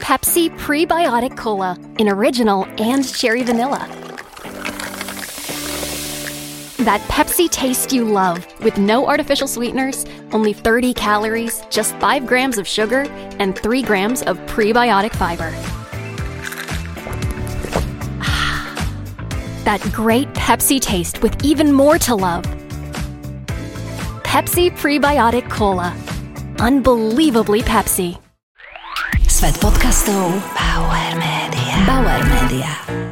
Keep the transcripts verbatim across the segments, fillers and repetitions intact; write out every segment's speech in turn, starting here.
Pepsi Prebiotic Cola in original and cherry vanilla. That Pepsi taste you love with no artificial sweeteners, only thirty calories, just five grams of sugar, and three grams of prebiotic fiber. That great Pepsi taste with even more to love. Pepsi Prebiotic Cola. Unbelievably Pepsi. Svet podcastov Bauer Media. Bauer Media.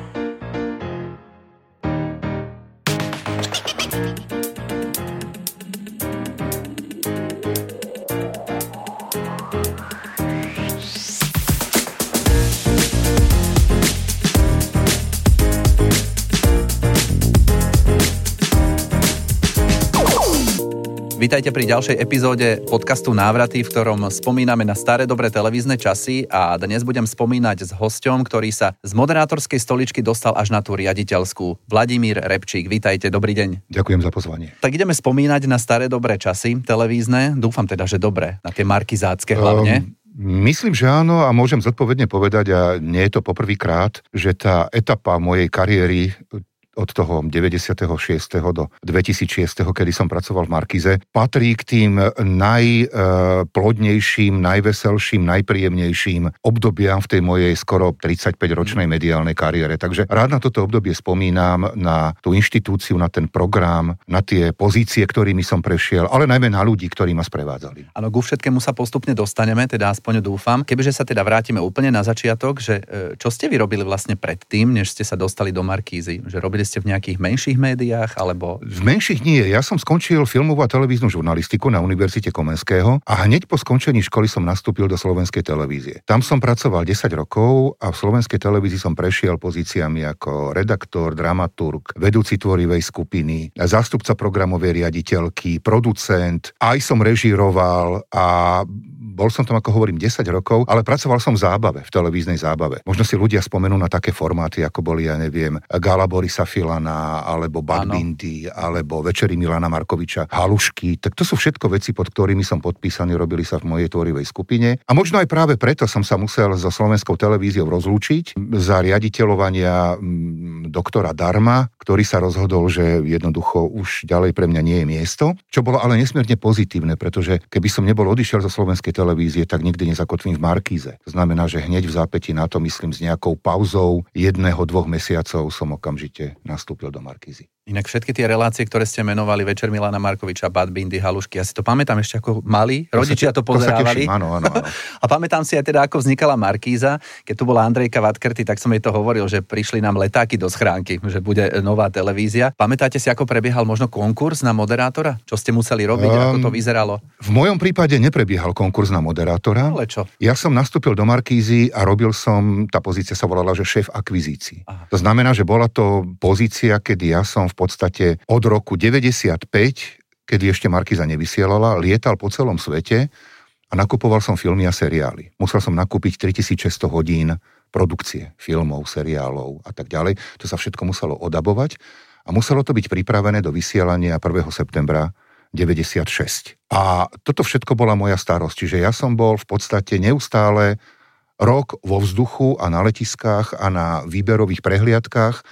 Vítajte pri ďalšej epizóde podcastu Návraty, v ktorom spomíname na staré dobré televízne časy a dnes budem spomínať s hosťom, ktorý sa z moderátorskej stoličky dostal až na tú riaditeľskú. Vladimír Repčík, vítajte, dobrý deň. Ďakujem za pozvanie. Tak ideme spomínať na staré dobré časy televízne, dúfam teda, že dobre, na tie markizácké hlavne. Um... Myslím, že áno a môžem zodpovedne povedať, a nie je to poprvýkrát, že tá etapa mojej kariéry od toho deväťdesiateho šiesteho do dvetisícšesť, kedy som pracoval v Markize, patrí k tým najplodnejším, najveselším, najpríjemnejším obdobiam v tej mojej skoro tridsaťpäťročnej mediálnej kariére. Takže rád na toto obdobie spomínam, na tú inštitúciu, na ten program, na tie pozície, ktorými som prešiel, ale najmä na ľudí, ktorí ma sprevádzali. Áno, ku všetkému sa postupne dostaneme, teda aspoň dúfam. Kebyže sa teda vrátime úplne na začiatok, že čo ste vy robili vlastne predtým, než ste sa dostali do Markízy? Že robili ste v nejakých menších médiách, alebo... V menších nie. Ja som skončil filmovú a televíznu žurnalistiku na Univerzite Komenského a hneď po skončení školy som nastúpil do Slovenskej televízie. Tam som pracoval desať rokov a v Slovenskej televízii som prešiel pozíciami ako redaktor, dramaturg, vedúci tvorivej skupiny, zástupca programovej riaditeľky, producent, aj som režíroval a bol som tam, ako hovorím, desať rokov, ale pracoval som v zábave, v televíznej zábave. Možno si ľudia spomenú na také formáty, ako boli, ja neviem, Gala Borisa Filana, alebo Bad Bindy, alebo Večery Milana Markoviča, Halušky. Tak to sú všetko veci, pod ktorými som podpísaný, robili sa v mojej tvorivej skupine. A možno aj práve preto som sa musel so Slovenskou televíziou rozlúčiť za riaditeľovania doktora Darma, ktorý sa rozhodol, že jednoducho už ďalej pre mňa nie je miesto, čo bolo ale nesmierne pozitívne, pretože keby som nebol odišiel zo Slovenskej televízie, tak nikdy nezakotvím v Markíze. To znamená, že hneď v zápätí na to, myslím, s nejakou pauzou jedného, dvoch mesiacov som okamžite nastúpil do Markízy. Inak všetky tie relácie, ktoré ste menovali, Večer Milana Markoviča, Bad Bindy, Halušky, ja si to pamätám ešte ako malí, rodičia to pozerávali. To sa teším, áno, áno, áno. A pamätám si aj teda, ako vznikala Markíza. Keď tu bola Andrejka Vatkerty, tak som jej to hovoril, že prišli nám letáky do schránky, že bude nová televízia. Pamätáte si, ako prebiehal možno konkurs na moderátora? Čo ste museli robiť, um, ako to vyzeralo? V mojom prípade neprebiehal konkurs na moderátora. Ale čo? Ja som nastúpil do Markízy a robil som, tá pozícia sa volala, že šéf akvizícií. Aha. To znamená, že bola to pozícia, kedy ja som v podstate od roku deväťdesiatpäť, kedy ešte Markíza nevysielala, lietal po celom svete a nakupoval som filmy a seriály. Musel som nakúpiť tritisícšesťsto hodín produkcie filmov, seriálov a tak ďalej. To sa všetko muselo odabovať a muselo to byť pripravené do vysielania prvého septembra deväťdesiatšesť. A toto všetko bola moja starosť. Čiže ja som bol v podstate neustále rok vo vzduchu a na letiskách a na výberových prehliadkách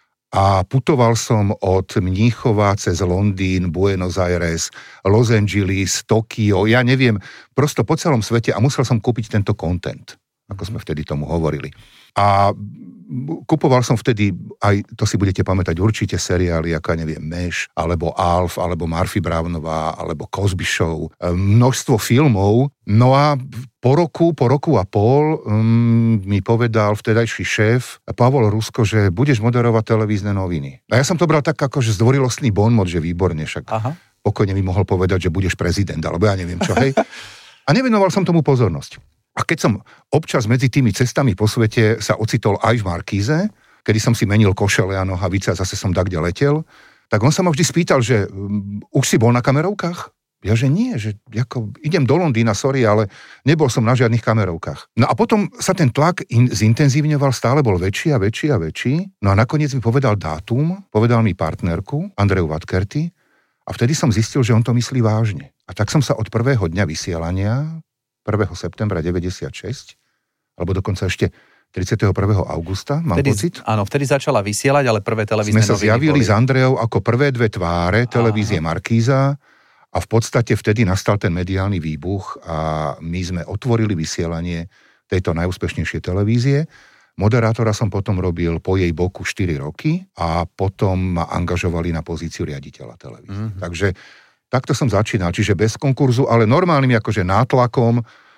a putoval som od Mníchova cez Londýn, Buenos Aires, Los Angeles, Tokio, ja neviem, prosto po celom svete a musel som kúpiť tento content, ako sme vtedy tomu hovorili. A kupoval som vtedy, aj to si budete pamätať určite, seriály, ako ja neviem, Meš, alebo Alf, alebo Murphy Brownová, alebo Cosby Show, množstvo filmov. No a po roku, po roku a pol um, mi povedal vtedajší šéf Pavol Rusko, že budeš moderovať televízne noviny. A ja som to bral tak ako, že zdvorilostný bonmot, že výborne, však Aha. pokojne mi mohol povedať, že budeš prezident, alebo ja neviem čo, hej. A nevenoval som tomu pozornosť. A keď som občas medzi tými cestami po svete sa ocitol aj v Markíze, kedy som si menil košele a nohavice a zase som tak kde letel, tak on sa ma vždy spýtal, že um, už si bol na kamerovkách? Ja, že nie, že ako, idem do Londýna, sorry, ale nebol som na žiadnych kamerovkách. No a potom sa ten tlak in, zintenzívňoval, stále bol väčší a väčší a väčší. No a nakoniec mi povedal dátum, povedal mi partnerku, Andreju Vatkerty, a vtedy som zistil, že on to myslí vážne. A tak som sa od prvého dňa vysielania, prvého septembra deväťdesiatšesť, alebo dokonca ešte tridsiateho prvého augusta, mám vtedy, pocit. Áno, vtedy začala vysielať, ale prvé televízne noviny Sme sa zjavili boli... s Andreou ako prvé dve tváre televízie Aha. Markíza a v podstate vtedy nastal ten mediálny výbuch a my sme otvorili vysielanie tejto najúspešnejšej televízie. Moderátora som potom robil po jej boku štyri roky a potom ma angažovali na pozíciu riaditeľa televízie. Mm-hmm. Takže takto som začínal, čiže bez konkurzu, ale normálnym akože nátlakom,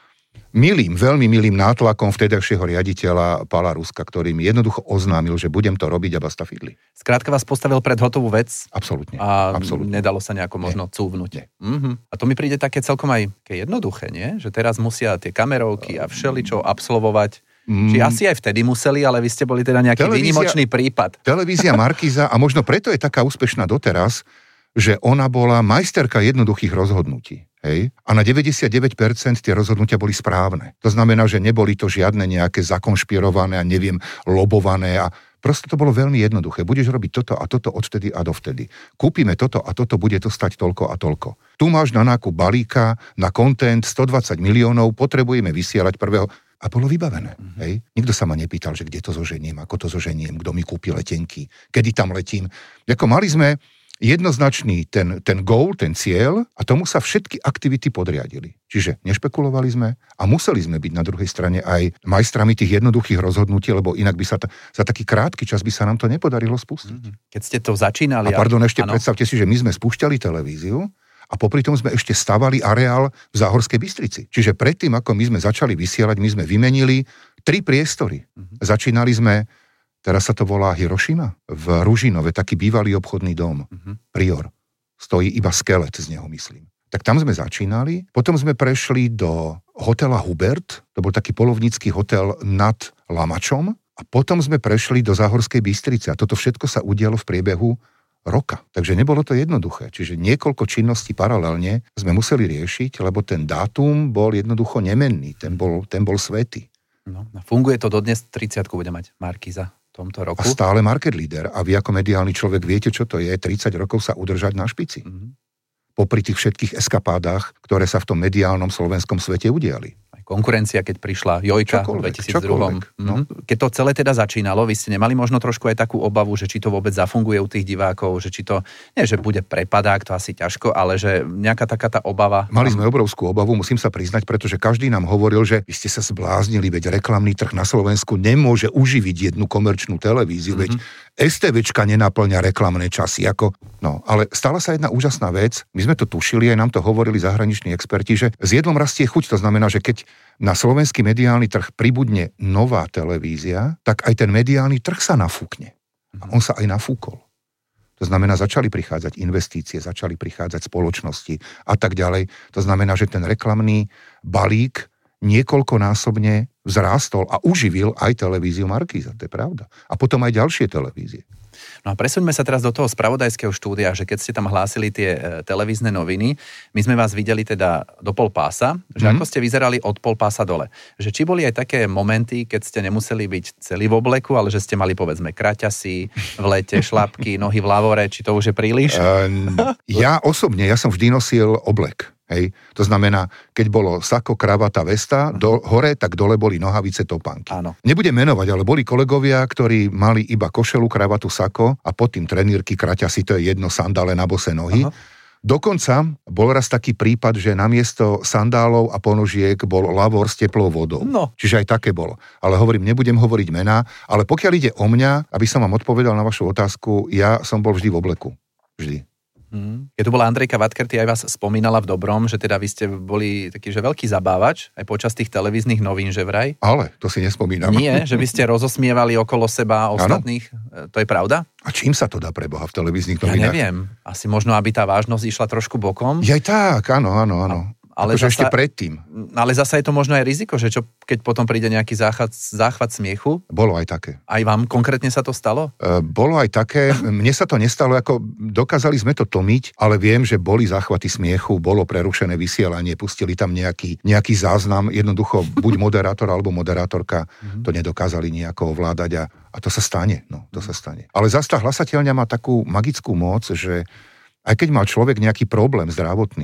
milým, veľmi milým nátlakom vtedajšieho riaditeľa Pála Ruska, ktorý mi jednoducho oznámil, že budem to robiť a basta fidli. Skrátka vás postavil pred hotovú vec? Absolútne. A absolútne. Nedalo sa nejako možno cúvnuť. Mm-hmm. A to mi príde také celkom aj jednoduché, nie? Že teraz musia tie kamerovky a všeličo absolvovať. Mm. Či asi aj vtedy museli, ale vy ste boli teda nejaký výnimočný prípad. Televízia Markíza, a možno preto je taká úspešná doteraz, že ona bola majsterka jednoduchých rozhodnutí. Hej? A na deväťdesiatdeväť percent tie rozhodnutia boli správne. To znamená, že neboli to žiadne nejaké zakonšpirované a neviem, lobované a proste to bolo veľmi jednoduché. Budeš robiť toto a toto odvtedy a dovtedy. Kúpime toto a toto, bude to stať toľko a toľko. Tu máš na nákup balíka, na content stodvadsať miliónov, potrebujeme vysielať prvého... A bolo vybavené. Mm-hmm. Hej? Nikto sa ma nepýtal, že kde to zoženiem, ako to zoženiem, kto mi kúpi letenky, kedy tam letím. Jako mali sme jednoznačný ten, ten goal, ten cieľ a tomu sa všetky aktivity podriadili. Čiže nešpekulovali sme a museli sme byť na druhej strane aj majstrami tých jednoduchých rozhodnutí, lebo inak by sa ta, za taký krátky čas by sa nám to nepodarilo spustiť. Mm-hmm. Keď ste to začínali... A pardon, ešte ano. Predstavte si, že my sme spúšťali televíziu a popri tom sme ešte stavali areál v Záhorskej Bystrici. Čiže predtým, ako my sme začali vysielať, my sme vymenili tri priestory. Mm-hmm. Začínali sme, teraz sa to volá Hirošima, v Ružinove, taký bývalý obchodný dom, mm-hmm. Prior. Stojí iba skelet z neho, myslím. Tak tam sme začínali, potom sme prešli do hotela Hubert, to bol taký polovnícky hotel nad Lamačom, a potom sme prešli do Záhorskej Bystrice. A toto všetko sa udialo v priebehu roka. Takže nebolo to jednoduché. Čiže niekoľko činností paralelne sme museli riešiť, lebo ten dátum bol jednoducho nemenný. Ten bol, ten bol svätý. No, funguje to dodnes, tridsiatku bude mať Markíza v tomto roku. A stále market leader. A vy ako mediálny človek viete, čo to je, tridsať rokov sa udržať na špici. Mm-hmm. Popri tých všetkých eskapádach, ktoré sa v tom mediálnom slovenskom svete udiali. Konkurencia, keď prišla Jojka v dvetisícdva. No. Keď to celé teda začínalo, vy ste nemali možno trošku aj takú obavu, že či to vôbec zafunguje u tých divákov, že či to, nie že bude prepadák, to asi ťažko, ale že nejaká taká tá obava. Mali sme obrovskú obavu, musím sa priznať, pretože každý nám hovoril, že vy ste sa zbláznili, veď reklamný trh na Slovensku nemôže uživiť jednu komerčnú televíziu, mm-hmm. veď STVčka nenaplňa reklamné časy. Ako... No, ale stala sa jedna úžasná vec, my sme to tušili, aj nám to hovorili zahraniční experti, že s jedlom rastie chuť, to znamená, že keď na slovenský mediálny trh pribudne nová televízia, tak aj ten mediálny trh sa nafúkne. A on sa aj nafúkol. To znamená, začali prichádzať investície, začali prichádzať spoločnosti a tak ďalej. To znamená, že ten reklamný balík niekoľkonásobne vzrástol a uživil aj televíziu Markíza, to je pravda. A potom aj ďalšie televízie. No a presuňme sa teraz do toho spravodajského štúdia, že keď ste tam hlásili tie e, televízne noviny, my sme vás videli teda do pol pása, že mm. ako ste vyzerali od pol pása dole. Že či boli aj také momenty, keď ste nemuseli byť celý v obleku, ale že ste mali povedzme kraťasy, v lete, šlapky, nohy v lavore, či to už je príliš? Um, ja osobne, ja som vždy nosil oblek. Hej. To znamená, keď bolo sako, kravata, vesta, do, hore, tak dole boli nohavice, topánky. Áno. Nebudem menovať, ale boli kolegovia, ktorí mali iba košelu, kravatu, sako a pod tým trenírky, kraťasy, to je jedno, sandále na bose nohy. Aha. Dokonca bol raz taký prípad, že namiesto sandálov a ponožiek bol lavor s teplou vodou. No. Čiže aj také bolo. Ale hovorím, nebudem hovoriť mená, ale pokiaľ ide o mňa, aby som vám odpovedal na vašu otázku, ja som bol vždy v obleku. Vždy. Keď tu bola Andrejka Vatkerty, aj vás spomínala v dobrom, že teda vy ste boli taký, že veľký zabávač, aj počas tých televíznych novín, že vraj. Ale, to si nespomínam. Nie, že by ste rozosmievali okolo seba ostatných, ano? To je pravda? A čím sa to dá pre Boha v televíznych novinách? Ja neviem. Asi možno, aby tá vážnosť išla trošku bokom. Ja aj tak, áno, áno, áno. Ale zasa, ešte predtým. Ale zasa je to možno aj riziko, že čo, keď potom príde nejaký záchvat, záchvat smiechu? Bolo aj také. Aj vám konkrétne sa to stalo? E, bolo aj také. Mne sa to nestalo, ako dokázali sme to tlmiť, ale viem, že boli záchvaty smiechu, bolo prerušené vysielanie, pustili tam nejaký, nejaký záznam, jednoducho buď moderátor alebo moderátorka to nedokázali nejako ovládať a, a to sa stane. No, to sa stane. Ale zase tá hlasateľňa má takú magickú moc, že aj keď mal človek nejaký problém zdravotný,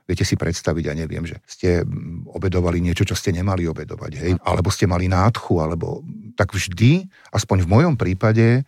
Viete si predstaviť, ja neviem, že ste obedovali niečo, čo ste nemali obedovať, hej? Alebo ste mali nádchu, alebo tak vždy, aspoň v mojom prípade,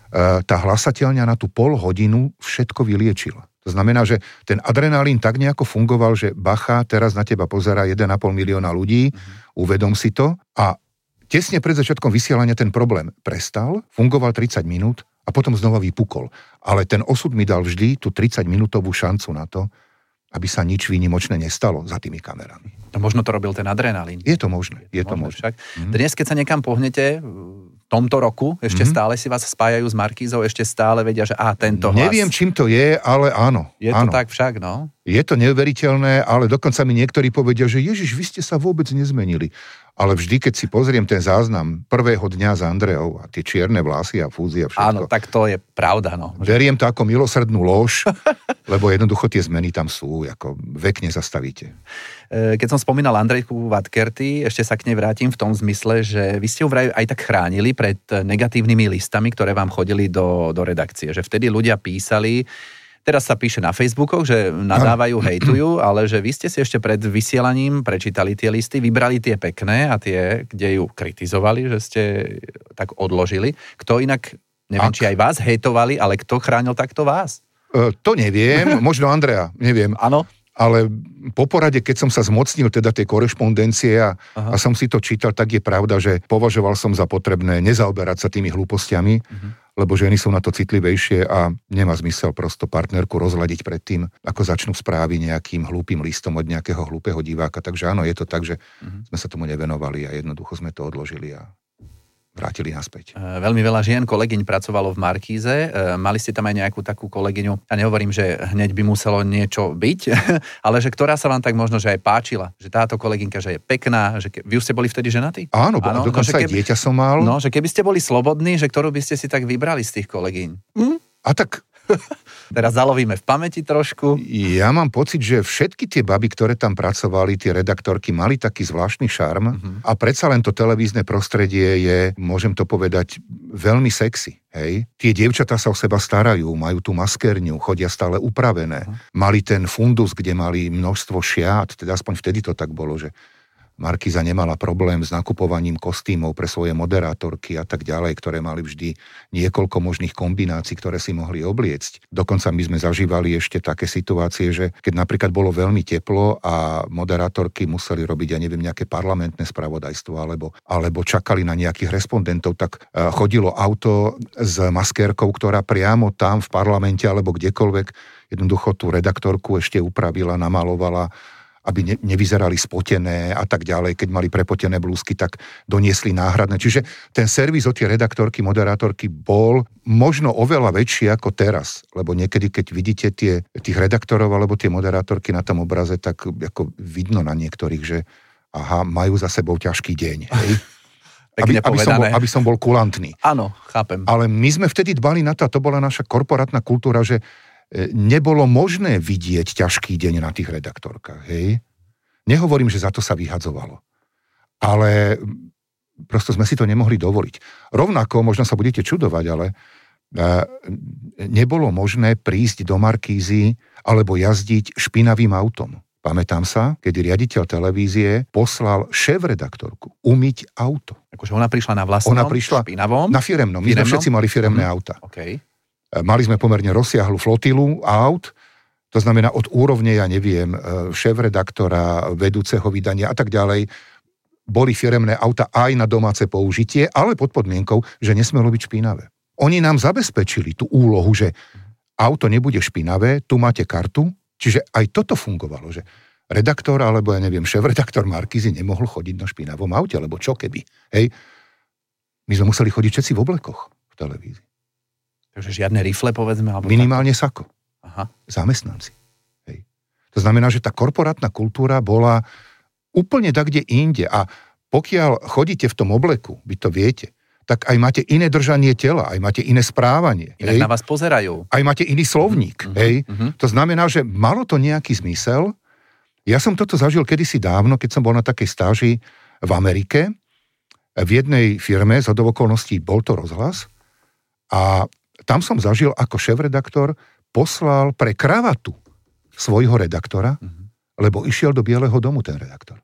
tá hlasateľňa na tú pol hodinu všetko vyliečila. To znamená, že ten adrenalín tak nejako fungoval, že bacha, teraz na teba pozerá jeden a pol milióna ľudí, mm-hmm. uvedom si to a tesne pred začiatkom vysielania ten problém prestal, fungoval tridsať minút a potom znova vypukol. Ale ten osud mi dal vždy tú tridsaťminútovú šancu na to, aby sa nič výnimočné nestalo za tými kamerami. No možno to robil ten adrenalín. Je to možné, je, je to možné. Však. Mm. Dnes, keď sa niekam pohnete, v tomto roku, ešte mm. stále si vás spájajú s Markízou, ešte stále vedia, že á, tento hlas. Neviem, čím to je, ale áno. Je áno. to tak však, no? Je to neuveriteľné, ale dokonca mi niektorí povedia, že Ježiš, vy ste sa vôbec nezmenili. Ale vždy, keď si pozriem ten záznam prvého dňa s Andreou a tie čierne vlasy a fúzy a všetko. Áno, tak to je pravda, no. Veriem to ako milosrdnú lož, lebo jednoducho tie zmeny tam sú, ako vek nezastavíte. Keď som spomínal Andrejku Vatkerty, ešte sa k nej vrátim v tom zmysle, že vy ste ju vraj aj tak chránili pred negatívnymi listami, ktoré vám chodili do, do redakcie. Že vtedy ľudia písali, teraz sa píše na Facebookoch, že nadávajú, hejtujú, ale že vy ste si ešte pred vysielaním prečítali tie listy, vybrali tie pekné a tie, kde ju kritizovali, že ste tak odložili. Kto inak, neviem, Ak... či aj vás hejtovali, ale kto chránil takto vás? E, to neviem, možno Andrea, neviem. Áno. Ale po porade, keď som sa zmocnil teda tej korešpondencie a, a som si to čítal, tak je pravda, že považoval som za potrebné nezaoberať sa tými hlúpostiami, uh-huh. lebo ženy sú na to citlivejšie a nemá zmysel prosto partnerku rozladiť pred tým, ako začnú správy nejakým hlúpym listom od nejakého hlúpeho diváka. Takže áno, je to tak, že uh-huh. sme sa tomu nevenovali a jednoducho sme to odložili a vrátili naspäť. Veľmi veľa žien, kolegyň pracovalo v Markíze. Mali ste tam aj nejakú takú kolegyňu, ja nehovorím, že hneď by muselo niečo byť, ale že ktorá sa vám tak možno, že aj páčila. Že táto kolegynka, že je pekná, že ke... vy už ste boli vtedy ženatí? Áno, Áno dokonca no, aj keby... dieťa som mal. No, že keby ste boli slobodní, že ktorú by ste si tak vybrali z tých kolegyň? Hm? A tak... Teraz zalovíme v pamäti trošku. Ja mám pocit, že všetky tie baby, ktoré tam pracovali, tie redaktorky, mali taký zvláštny šarm uh-huh. a predsa len to televízne prostredie je, môžem to povedať, veľmi sexy. Hej? Tie dievčatá sa o seba starajú, majú tú maskérňu, chodia stále upravené. Uh-huh. Mali ten fundus, kde mali množstvo šiat, teda aspoň vtedy to tak bolo, že Markíza nemala problém s nakupovaním kostýmov pre svoje moderátorky a tak ďalej, ktoré mali vždy niekoľko možných kombinácií, ktoré si mohli obliecť. Dokonca my sme zažívali ešte také situácie, že keď napríklad bolo veľmi teplo a moderátorky museli robiť, ja neviem, nejaké parlamentné spravodajstvo alebo, alebo čakali na nejakých respondentov, tak chodilo auto s maskérkou, ktorá priamo tam v parlamente alebo kdekoľvek jednoducho tú redaktorku ešte upravila, namalovala, aby ne, nevyzerali spotené a tak ďalej. Keď mali prepotené blúzky, tak doniesli náhradné. Čiže ten servis od tie redaktorky, moderátorky bol možno oveľa väčší ako teraz. Lebo niekedy, keď vidíte tie, tých redaktorov alebo tie moderátorky na tom obraze, tak ako vidno na niektorých, že aha, majú za sebou ťažký deň. Hej? Aby, aby, som bol, aby som bol kulantný. Áno, chápem. Ale my sme vtedy dbali na to, a to bola naša korporátna kultúra, že nebolo možné vidieť ťažký deň na tých redaktorkách, hej? Nehovorím, že za to sa vyhadzovalo. Ale prosto sme si to nemohli dovoliť. Rovnako, možno sa budete čudovať, ale nebolo možné prísť do Markízy alebo jazdiť špinavým autom. Pamätám sa, kedy riaditeľ televízie poslal šéf-redaktorku umyť auto. Akože ona prišla na vlastnom, ona prišla špinavom? Na firemnom. My sme všetci mali firemné mm, auta. Okay. Mali sme pomerne rozsiahlu flotilu aut, to znamená od úrovne, ja neviem, šéf-redaktora, vedúceho vydania a tak ďalej. Boli firemné auta aj na domáce použitie, ale pod podmienkou, že nesmelo byť špinavé. Oni nám zabezpečili tú úlohu, že auto nebude špinavé, tu máte kartu, čiže aj toto fungovalo, že redaktor, alebo ja neviem, šéf-redaktor Markízy nemohol chodiť na špinavom aute, lebo čo keby, hej? My sme museli chodiť všetci v oblekoch v televízii. Takže žiadne rifle, povedzme? Alebo minimálne tak? Sako. Aha. Zamestnanci. Hej. To znamená, že tá korporátna kultúra bola úplne tak, kde inde. A pokiaľ chodíte v tom obleku, vy to viete, tak aj máte iné držanie tela, aj máte iné správanie. Inak hej. na vás pozerajú. Aj máte iný slovník. Uh-huh, hej. Uh-huh. To znamená, že malo to nejaký zmysel. Ja som toto zažil kedysi dávno, keď som bol na takej stáži v Amerike. V jednej firme, z okolností bol to Rozhlas. A tam som zažil, ako šéf-redaktor poslal pre kravatu svojho redaktora, uh-huh. lebo išiel do Bieleho domu ten redaktor.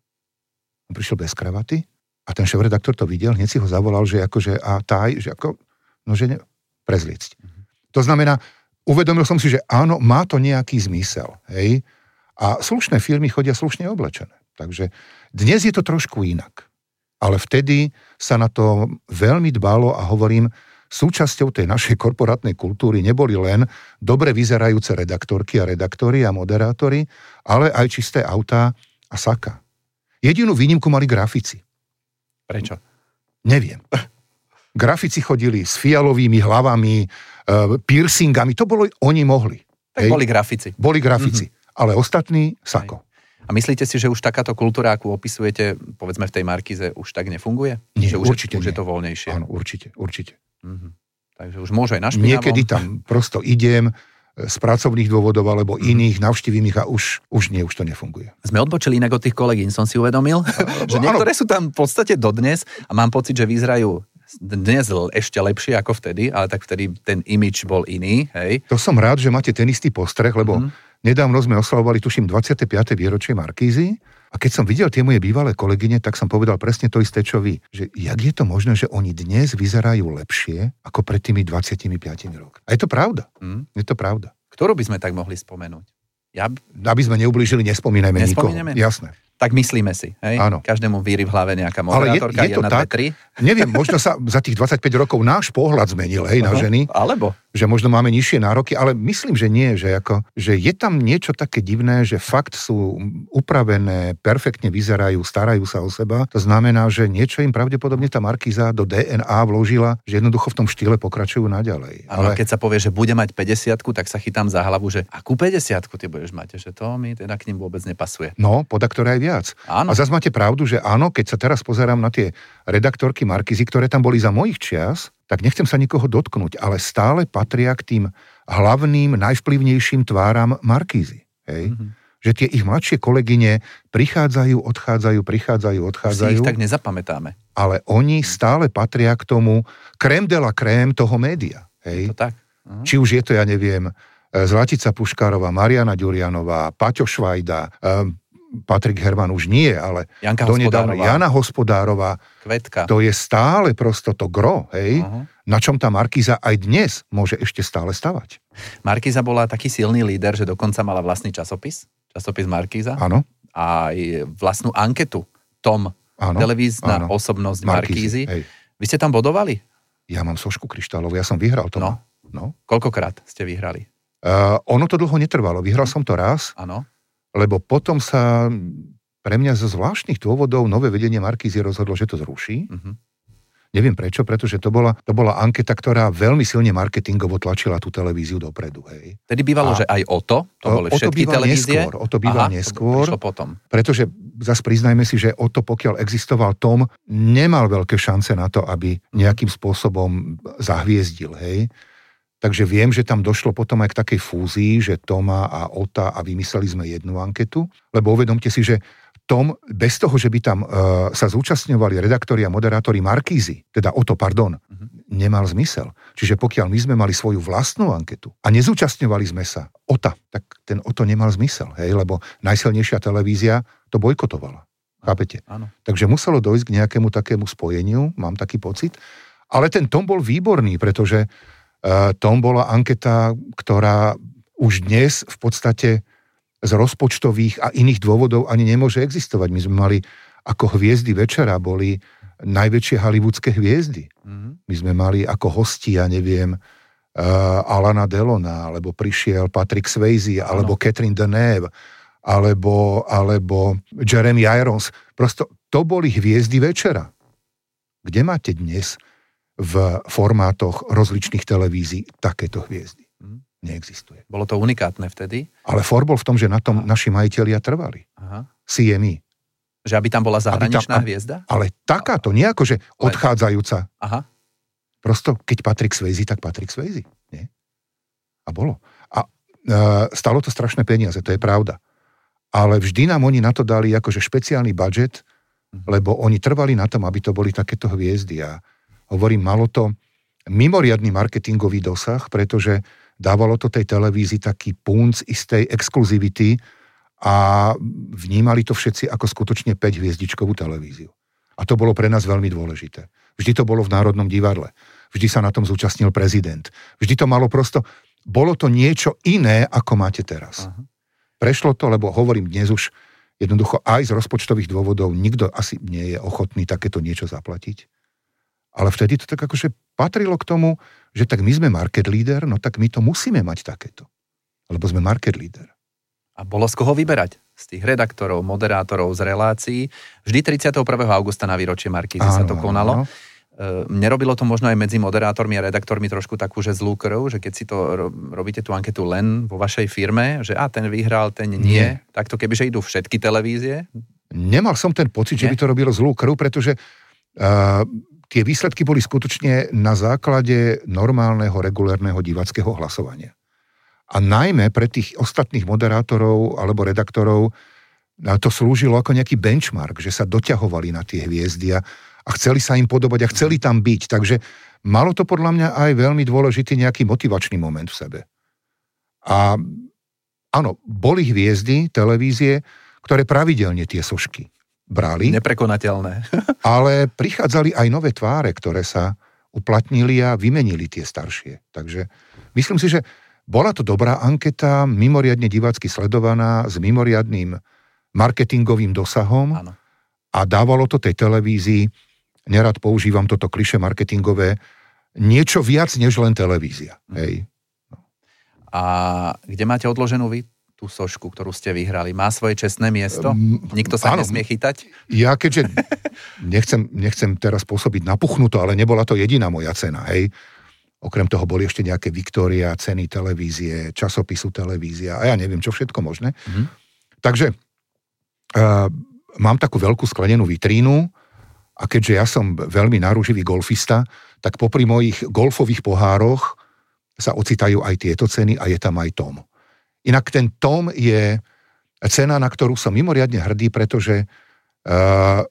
On prišiel bez kravaty a ten šéf-redaktor to videl, hneď si ho zavolal, že akože a taj, že ako, no že ne, prezliecť. Mm-hmm. To znamená, uvedomil som si, že áno, má to nejaký zmysel, hej, a slušné firmy chodia slušne oblečené. Takže dnes je to trošku inak. Ale vtedy sa na to veľmi dbalo a hovorím, súčasťou tej našej korporátnej kultúry neboli len dobre vyzerajúce redaktorky a redaktori a moderátori, ale aj čisté autá a saka. Jedinú výnimku mali grafici. Prečo? Neviem. Grafici chodili s fialovými hlavami, e, piercingami, to bolo, oni mohli. Tak hej? Boli grafici. Boli grafici, mm-hmm. ale ostatní sako. Hej. A myslíte si, že už takáto kultúra, akú opisujete, povedzme v tej Markíze, už tak nefunguje? Nie, že už určite je, už nie. je to voľnejšie? Áno, určite, určite. Mhm. Takže už môže aj na špinavom. Niekedy tam prosto idem z pracovných dôvodov alebo mm. iných, navštívim ich a už, už nie, už to nefunguje. Sme odbočili inak od tých kolegín, som si uvedomil, že niektoré sú tam v podstate dodnes a mám pocit, že vyzerajú dnes ešte lepšie ako vtedy, ale tak vtedy ten imidž bol iný, hej? To som rád, že máte ten istý postreh, lebo mm. nedávno sme oslavovali, tuším, dvadsiate piate výročie Markízy a keď som videl tie moje bývalé kolegyne, tak som povedal presne to isté, čo vy. Že jak je to možné, že oni dnes vyzerajú lepšie ako pred tými dvadsiatimi piatimi rokmi. A je to pravda. Mm. Je to pravda. Ktorú by sme tak mohli spomenúť? Ja... Aby sme neublížili, nespomínajme nikoho. Jasné. Tak myslíme si, hej? Áno. Každému víri v hlave nejaká moderátorka, jedna, dve, tri. Neviem, možno sa za tých dvadsaťpäť rokov náš pohľad zmenil, hej, na ženy. Alebo? Že možno máme nižšie nároky, ale myslím, že nie, že, ako, že je tam niečo také divné, že fakt sú upravené, perfektne vyzerajú, starajú sa o seba. To znamená, že niečo im pravdepodobne tá Markíza do dé en á vložila, že jednoducho v tom štýle pokračujú naďalej. Ale keď sa povie, že bude mať päťdesiatku, tak sa chytám za hlavu, že akú päťdesiatku ty budeš mať, že to mi teda k nim vôbec nepasuje. No, podaktoré aj viac. Áno. A zase máte pravdu, že áno, keď sa teraz pozerám na tie redaktorky Markízy, ktoré tam boli za mojich čias, tak nechcem sa nikoho dotknúť, ale stále patria k tým hlavným, najvplyvnejším tváram Markízy. Hej? Mm-hmm. Že tie ich mladšie kolegyne prichádzajú, odchádzajú, prichádzajú, odchádzajú. Si ich tak nezapamätáme. Ale oni stále patria k tomu crème de la crème toho média. Hej? Je to tak. Uh-huh. Či už je to, ja neviem, Zlatica Puškárová, Mariana Ďurianová, Paťo Švajda, um, Patrik Herman už nie, ale Janka donedávno Jana Hospodárová. Kvetka. To je stále prosto to gro, hej, uh-huh. na čom tá Markíza aj dnes môže ešte stále stavať. Markíza bola taký silný líder, že dokonca mala vlastný časopis, časopis Markíza. Áno. A aj vlastnú anketu. Tom, áno, televízna áno. osobnosť Markízy. Markízy. Vy ste tam bodovali? Ja mám sošku kryštálovú, ja som vyhral to. No. no. Koľkokrát ste vyhrali? Uh, ono to dlho netrvalo, vyhral som to raz. Áno. Lebo potom sa pre mňa zo zvláštnych dôvodov nové vedenie Markízy rozhodlo, že to zruší. Uh-huh. Neviem prečo, pretože to bola, to bola anketa, ktorá veľmi silne marketingovo tlačila tú televíziu dopredu. Hej. Tedy bývalo, a že aj o to? To boli všetky televízie? Neskôr, o to býval Aha, neskôr. To potom. Pretože zase priznajme si, že o to, pokiaľ existoval Tom, nemal veľké šance na to, aby nejakým spôsobom zahviezdil. Hej. Takže viem, že tam došlo potom aj k takej fúzii, že Toma a Ota a vymysleli sme jednu anketu, lebo uvedomte si, že Tom, bez toho, že by tam uh, sa zúčastňovali redaktori a moderátori Markízy, teda Oto, pardon, uh-huh. nemal zmysel. Čiže pokiaľ my sme mali svoju vlastnú anketu a nezúčastňovali sme sa Ota, tak ten Oto nemal zmysel, hej, lebo najsilnejšia televízia to bojkotovala. Chápete? Áno. Takže muselo dojsť k nejakému takému spojeniu, mám taký pocit. Ale ten Tom bol výborný, pretože Uh, Tom bola anketa, ktorá už dnes v podstate z rozpočtových a iných dôvodov ani nemôže existovať. My sme mali ako hviezdy večera, boli najväčšie hollywoodske hviezdy. Mm-hmm. My sme mali ako hosti, ja neviem, uh, Alana Delona, alebo prišiel Patrick Swayze, alebo ano. Catherine Deneuve, alebo, alebo Jeremy Irons. Prosto to boli hviezdy večera. Kde máte dnes v formátoch rozličných televízií takéto hviezdy? Neexistuje. Bolo to unikátne vtedy? Ale for bol v tom, že na tom Aha. naši majitelia trvali. Aha. C M E. Že aby tam bola zahraničná tam, hviezda? Ale takáto, nie ako, že odchádzajúca. Aha. Prosto, keď Patrick Swayze, tak Patrick Swayze. Nie? A bolo. A e, stalo to strašné peniaze, to je pravda. Ale vždy nám oni na to dali akože špeciálny budget, mhm. lebo oni trvali na tom, aby to boli takéto hviezdy. A hovorím, malo to mimoriadny marketingový dosah, pretože dávalo to tej televízii taký punc istej exkluzivity a vnímali to všetci ako skutočne päťhviezdičkovú televíziu. A to bolo pre nás veľmi dôležité. Vždy to bolo v Národnom divadle. Vždy sa na tom zúčastnil prezident. Vždy to malo prosto... Bolo to niečo iné, ako máte teraz. Aha. Prešlo to, lebo hovorím dnes už jednoducho aj z rozpočtových dôvodov nikto asi nie je ochotný takéto niečo zaplatiť. Ale vtedy to tak akože patrilo k tomu, že tak my sme market leader, no tak my to musíme mať takéto. Lebo sme market leader. A bolo z koho vyberať? Z tých redaktorov, moderátorov, z relácií. Vždy tridsiateho prvého augusta na výročie Markízy sa to konalo. Áno. Nerobilo to možno aj medzi moderátormi a redaktormi trošku takú, že zlú krv, že keď si to robíte tú anketu len vo vašej firme, že a ten vyhral, ten nie, nie. Takto kebyže idú všetky televízie? Nemal som ten pocit, nie? Že by to robilo zlú krv, pretože uh, tie výsledky boli skutočne na základe normálneho, regulérneho diváckeho hlasovania. A najmä pre tých ostatných moderátorov alebo redaktorov to slúžilo ako nejaký benchmark, že sa doťahovali na tie hviezdy a, a chceli sa im podobať a chceli tam byť. Takže malo to podľa mňa aj veľmi dôležitý nejaký motivačný moment v sebe. A áno, boli hviezdy, televízie, ktoré pravidelne tie sošky brali. Neprekonateľné. Ale prichádzali aj nové tváre, ktoré sa uplatnili a vymenili tie staršie. Takže myslím si, že bola to dobrá anketa, mimoriadne divácky sledovaná, s mimoriadnym marketingovým dosahom. Áno. A dávalo to tej televízii, nerad používam toto klišé marketingové, niečo viac než len televízia. Mm. Hej. No. A kde máte odloženú vy tú sošku, ktorú ste vyhrali? Má svoje čestné miesto? Nikto sa áno, nesmie chytať? Ja keďže nechcem, nechcem teraz pôsobiť napuchnuto, ale nebola to jediná moja cena, hej. Okrem toho boli ešte nejaké Viktória, ceny televízie, časopisu televízia a ja neviem, čo všetko možné. Mm. Takže uh, mám takú veľkú sklenenú vitrínu a keďže ja som veľmi náruživý golfista, tak popri mojich golfových pohároch sa ocitajú aj tieto ceny a je tam aj tom. Inak ten tom je cena, na ktorú som mimoriadne hrdý, pretože uh,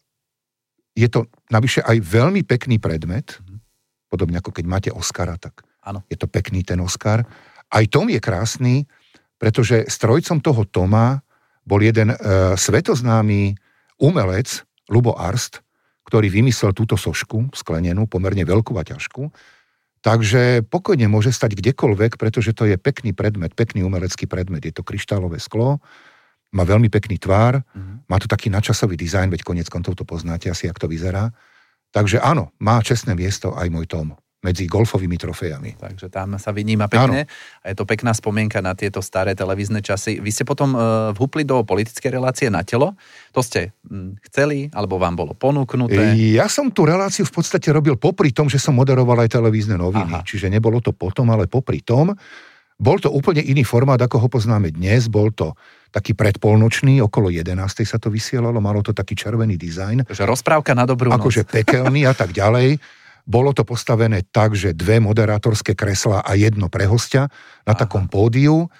je to navyše aj veľmi pekný predmet. Podobne ako keď máte Oscara, tak ano. Je to pekný ten Oscar. Aj tom je krásny, pretože strojcom toho toma bol jeden e, svetoznámy umelec, Ľubo Arst, ktorý vymyslel túto sošku, sklenenú, pomerne veľkú a ťažkú. Takže pokojne môže stať kdekoľvek, pretože to je pekný predmet, pekný umelecký predmet. Je to kryštálové sklo, má veľmi pekný tvár, mm. má to taký nadčasový dizajn, veď koniec koncov to poznáte asi, jak to vyzerá. Takže áno, má čestné miesto aj môj tom medzi golfovými trofejami. Takže tam sa vyníma pekne áno. A je to pekná spomienka na tieto staré televízne časy. Vy ste potom uh, vhupli do politickej relácie Na telo. To ste hm, chceli, alebo vám bolo ponúknuté? Ja som tú reláciu v podstate robil popri tom, že som moderoval aj televízne noviny. Aha. Čiže nebolo to potom, ale popri tom. Bol to úplne iný formát, ako ho poznáme dnes. Bol to taký predpolnočný, okolo jedenástej sa to vysielalo, malo to taký červený dizajn. Takže rozprávka na dobrú noc. Akože pekelný a tak ďalej. Bolo to postavené tak, že dve moderátorské kreslá a jedno pre hostia na Aha. takom pódiu.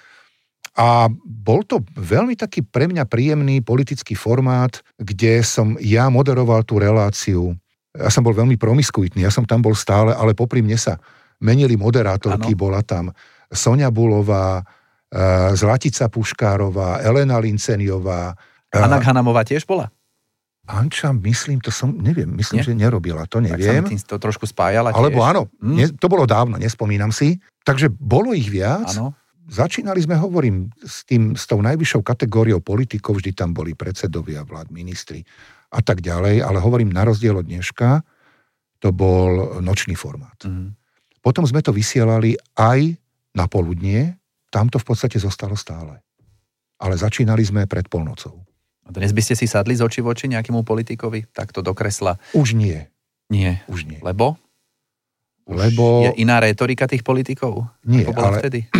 A bol to veľmi taký pre mňa príjemný politický formát, kde som ja moderoval tú reláciu. Ja som bol veľmi promiskuitný, ja som tam bol stále, ale popri mne sa menili moderátorky, ano. Bola tam Soňa Bulová, Zlatica Puškárová, Elena Linceniová. Anna Hanamová tiež bola? Anča, myslím, to som, neviem, myslím, Nie? že nerobila, to neviem. Tak sa mi tým to trošku spájala tiež. Alebo áno, mm. ne, to bolo dávno, nespomínam si. Takže bolo ich viac. Áno. Začínali sme, hovorím, s, tým, s tou najvyššou kategóriou politikov, vždy tam boli predsedovia vlád, ministri a tak ďalej, ale hovorím, na rozdiel od dneška, to bol nočný formát. Mm. Potom sme to vysielali aj na poludnie, tam to v podstate zostalo stále. Ale začínali sme pred polnocou. A dnes by ste si sadli z očí v oči nejakému politikovi? Takto do kresla? Už nie. Nie? Už nie. Lebo? Lebo... Je iná rétorika tých politikov? Nie, ako bola ale... vtedy?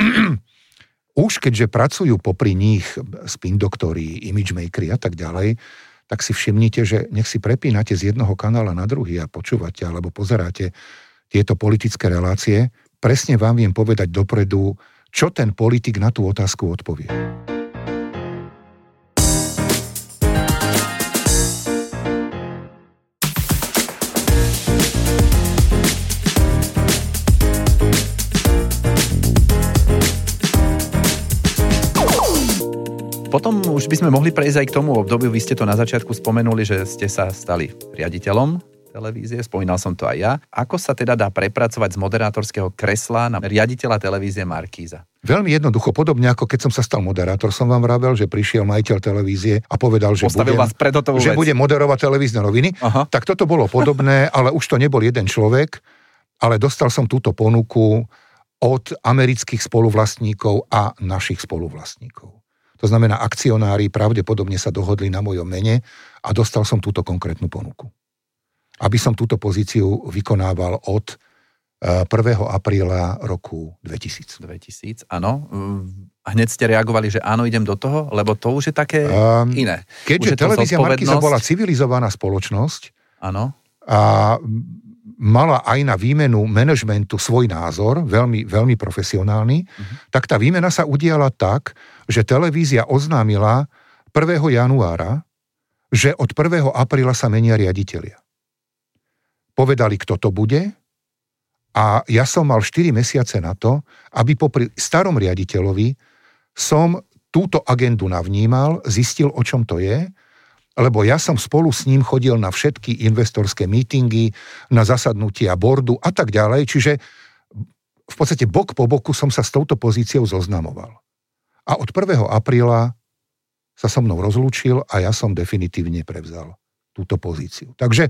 Už keďže pracujú popri nich spin doktori, image makeri a tak ďalej, tak si všimnite, že nech si prepínate z jednoho kanála na druhý a počúvate alebo pozeráte tieto politické relácie, presne vám viem povedať dopredu, čo ten politik na tú otázku odpovie. V potom už by sme mohli prejsť aj k tomu obdobiu. Vy ste to na začiatku spomenuli, že ste sa stali riaditeľom televízie, spomínal som to aj ja. Ako sa teda dá prepracovať z moderátorského kresla na riaditeľa televízie Markíza? Veľmi jednoducho, podobne ako keď som sa stal moderátor, som vám vravel, že prišiel majiteľ televízie a povedal, že, budem, vás že bude moderovať televízne noviny. Aha. Tak toto bolo podobné, ale už to nebol jeden človek, ale dostal som túto ponuku od amerických spoluvlastníkov a našich spoluvlastníkov. To znamená, akcionári pravdepodobne sa dohodli na mojom mene a dostal som túto konkrétnu ponuku. Aby som túto pozíciu vykonával od prvého apríla roku dvetisíc. dvetisíc, áno. Hneď ste reagovali, že áno, idem do toho, lebo to už je také um, iné. Keďže televízia Markíza bola civilizovaná spoločnosť, áno. A mala aj na výmenu manažmentu svoj názor, veľmi, veľmi profesionálny, uh-huh. tak tá výmena sa udiala tak, že televízia oznámila prvého januára, že od prvého apríla sa menia riaditelia. Povedali, kto to bude, a ja som mal štyri mesiace na to, aby popri starom riaditeľovi som túto agendu navnímal, zistil, o čom to je, lebo ja som spolu s ním chodil na všetky investorské mítingy, na zasadnutia bordu a tak ďalej, čiže v podstate bok po boku som sa s touto pozíciou zoznamoval. A od prvého apríla sa so mnou rozlúčil a ja som definitívne prevzal túto pozíciu. Takže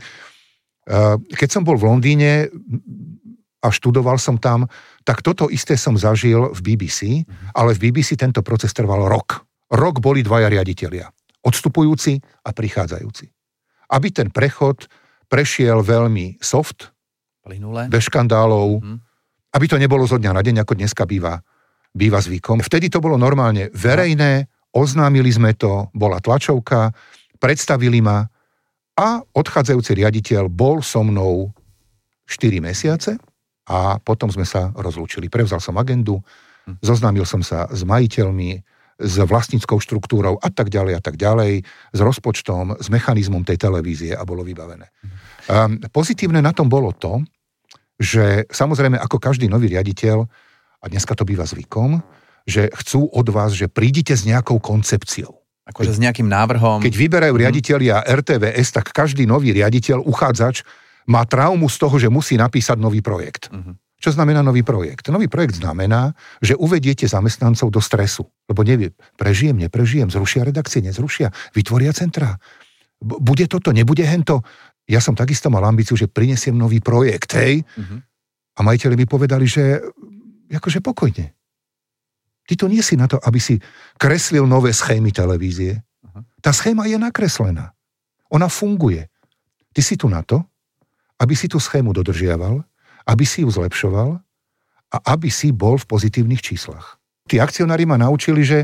keď som bol v Londýne a študoval som tam, tak toto isté som zažil v bé bé cé, ale v bé bé cé tento proces trval rok. Rok boli dvaja riaditelia, odstupujúci a prichádzajúci. Aby ten prechod prešiel veľmi soft, plynule, bez škandálov, hmm. aby to nebolo zo dňa na deň, ako dneska býva, býva zvykom. Vtedy to bolo normálne verejné, oznámili sme to, bola tlačovka, predstavili ma, a odchádzajúci riaditeľ bol so mnou štyri mesiace a potom sme sa rozlúčili. Prevzal som agendu, zoznámil som sa s majiteľmi, s vlastníckou štruktúrou a tak ďalej a tak ďalej, s rozpočtom, s mechanizmom tej televízie a bolo vybavené. Um, pozitívne na tom bolo to, že samozrejme ako každý nový riaditeľ, a dneska to býva zvykom, že chcú od vás, že prídite s nejakou koncepciou. Akože s nejakým návrhom. Keď vyberajú riaditelia er té vé es, tak každý nový riaditeľ, uchádzač, má traumu z toho, že musí napísať nový projekt. Uh-huh. Čo znamená nový projekt? Nový projekt znamená, že uvediete zamestnancov do stresu. Lebo nevie, prežijem, neprežijem, zrušia redakcie, nezrušia, vytvoria centrá. B- bude toto, nebude hento. Ja som takisto mal ambíciu, že prinesiem nový projekt, hej? Uh-huh. A majiteľi mi povedali, že akože pokojne. Ty to nie si na to, aby si kreslil nové schémy televízie. Tá schéma je nakreslená. Ona funguje. Ty si tu na to, aby si tú schému dodržiaval, aby si ju zlepšoval a aby si bol v pozitívnych číslach. Tí akcionári ma naučili, že e,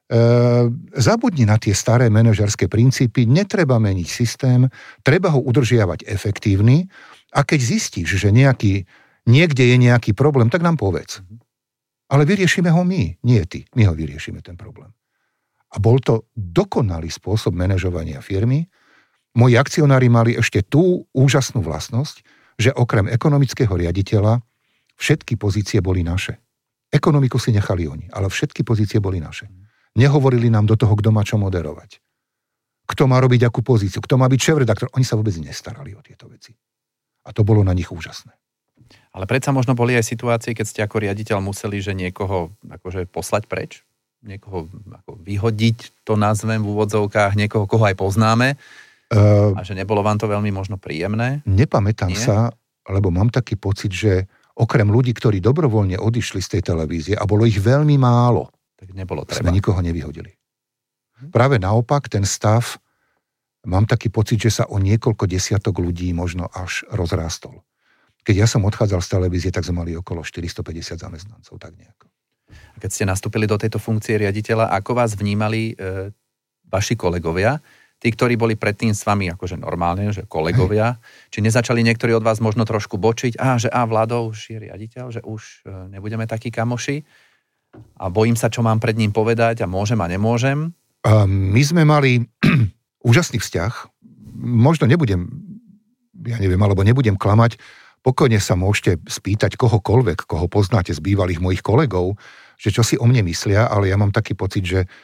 zabudni na tie staré manažerské princípy, netreba meniť systém, treba ho udržiavať efektívny a keď zistíš, že nejaký, niekde je nejaký problém, tak nám povedz. Ale vyriešime ho my, nie ty. My ho vyriešime, ten problém. A bol to dokonalý spôsob manažovania firmy. Moji akcionári mali ešte tú úžasnú vlastnosť, že okrem ekonomického riaditeľa všetky pozície boli naše. Ekonomiku si nechali oni, ale všetky pozície boli naše. Nehovorili nám do toho, kto má čo moderovať. Kto má robiť akú pozíciu, kto má byť šéfredaktor. Oni sa vôbec nestarali o tieto veci. A to bolo na nich úžasné. Ale predsa možno boli aj situácie, keď ste ako riaditeľ museli, že niekoho akože poslať preč, niekoho ako vyhodiť, to nazvem v úvodzovkách, niekoho, koho aj poznáme, uh, a že nebolo vám to veľmi možno príjemné? Nepamätám Nie? sa, lebo mám taký pocit, že okrem ľudí, ktorí dobrovoľne odišli z tej televízie, a bolo ich veľmi málo, tak nebolo treba. Sme nikoho nevyhodili. Hm. Práve naopak, ten stav, mám taký pocit, že sa o niekoľko desiatok ľudí možno až rozrástol. Keď ja som odchádzal z televízie, tak sme mali okolo štyristopäťdesiat zamestnancov, tak nejako. A keď ste nastúpili do tejto funkcie riaditeľa, ako vás vnímali e, vaši kolegovia, tí, ktorí boli predtým s vami akože normálne, že kolegovia, Hej. či nezačali niektorí od vás možno trošku bočiť, a že a Vlado už je riaditeľ, že už e, nebudeme takí kamoši a bojím sa, čo mám pred ním povedať a môžem a nemôžem? A my sme mali úžasný vzťah. Možno nebudem, ja neviem, alebo nebudem klamať. Pokojne sa môžete spýtať kohokoľvek, koho poznáte z bývalých mojich kolegov, že čo si o mne myslia, ale ja mám taký pocit, že